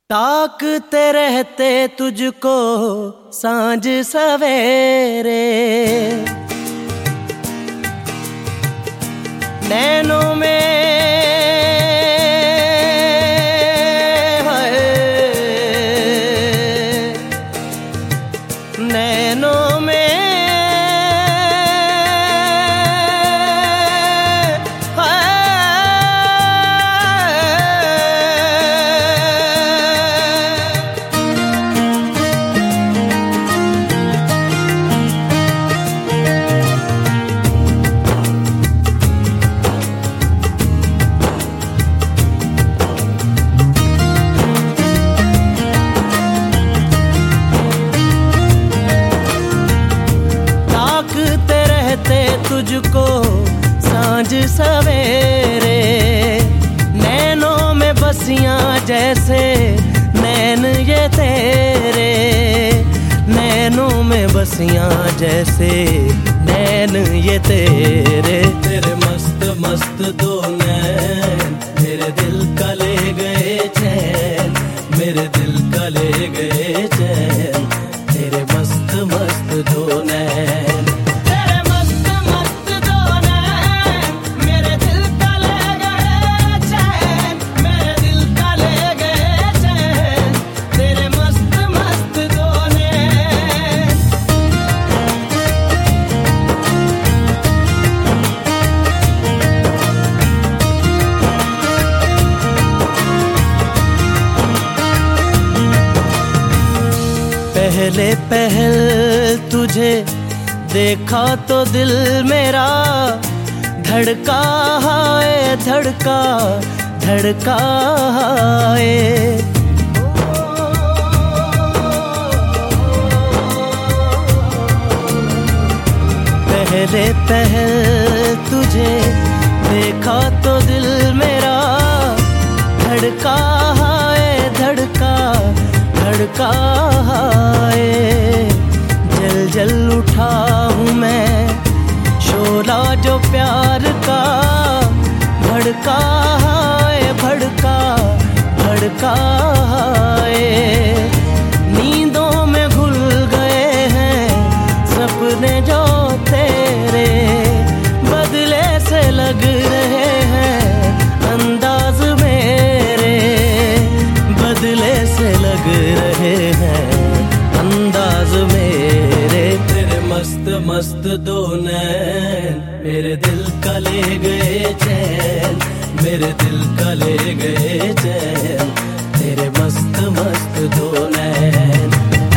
ताकते रहते तुझको सांझ सवेरे, नैनों में नैनों में तुझको सांझ सवेरे, नैनों में बसियां जैसे नैन ये तेरे, नैनों में बसियां जैसे नैन ये तेरे। तेरे मस्त मस्त दो नैन मेरे दिल का ले गए चैन, मेरे दिल का ले गए चैन, तेरे मस्त मस्त दो नैन। पहले पहल तुझे देखा तो दिल मेरा धड़का है, धड़का धड़का है। पहले पहल तुझे देखा तो दिल मेरा धड़का है, धड़का धड़का है। जल जल उठा हूँ मैं शोला जो प्यार का, भड़का है, भड़का भड़का है। नींदों में घुल गए हैं सपने जो तेरे, बदले से लग रहे हैं अंदाज मेरे, बदले से लग रहे हैं अंदाज मेरे। तेरे मस्त मस्त दो नैन मेरे दिल का ले गए चैन, मेरे दिल का ले गए चैन, तेरे मस्त मस्त दो नैन।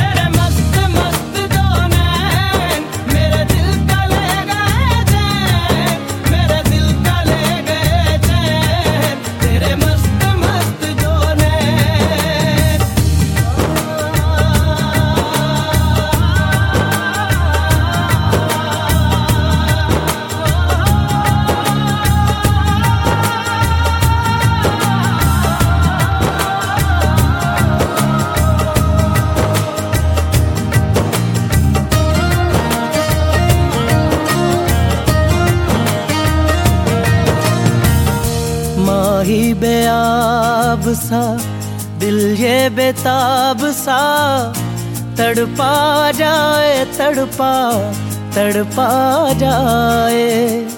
माही बेआब सा दिल ये बेताब सा, तड़पा जाए तड़पा तड़पा जाए।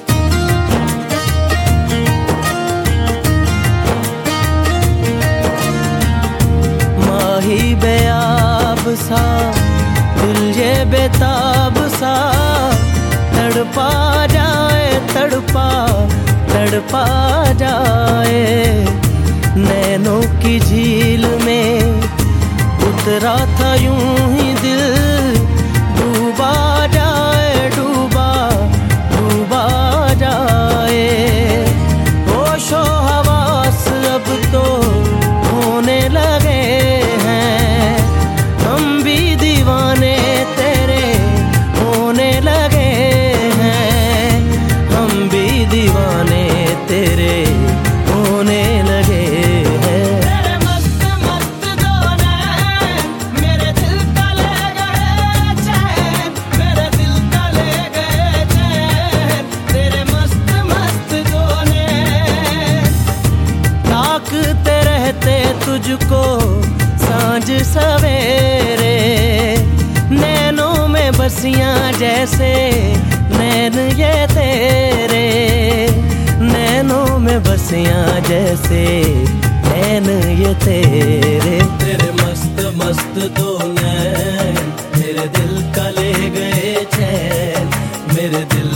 माही बेआब सा दिल ये बेताब सा, तड़पा जाए तड़पा तड़पा जाए। नैनों की झील में उतरा था यूं ही दिल, डूबा जाए डूबा डूबा जाए। होशो हवास अब तो होने लगे हैं, हम भी दीवाने तेरे होने लगे हैं, हम भी दीवाने तेरे होने लगे हैं। तेरे मस्त मस्त दो नैन मेरे दिल का ले गए चैन, मेरे दिल का ले गए चैन, तेरे मस्त मस्त दो नैन। ताकते रहते तुझको सांझ सवेरे, नैनों में बसियां जैसे नैन ये तेरे, नैनों में बसियां जैसे नैन ये तेरे। तेरे मस्त मस्त दो नैन, मेरे दिल का ले गए चैन, मेरे दिल